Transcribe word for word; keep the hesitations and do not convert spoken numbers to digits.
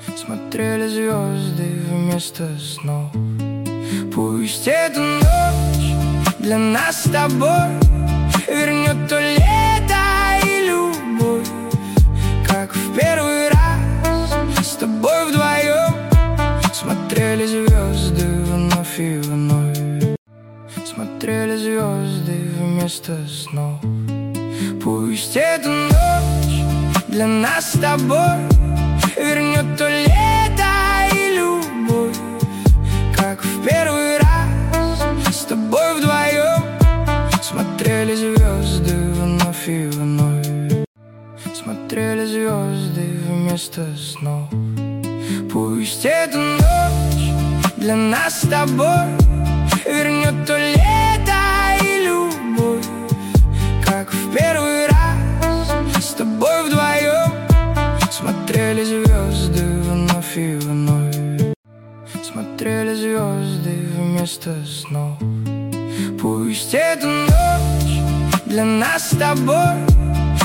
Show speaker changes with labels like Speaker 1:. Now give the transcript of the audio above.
Speaker 1: смотрели звезды вместо снов. Пусть эту ночь для нас с тобой вернет то лето и любовь, как в первый раз с тобой вдвоем смотрели звезды вновь и вновь. Смотрели звезды вместо снов. Пусть эту ночь для нас с тобой вернет то лето и любовь, как в первый раз с тобой вдвоем смотрели звезды вновь и вновь. Смотрели звезды вместо снов. Пусть эту ночь для нас с тобой вернет то лето и любовь, как в первый раз с тобой вдвоем смотрели звезды вновь и вновь. Смотрели звезды вместо снов. Пусть эту ночь для нас с тобой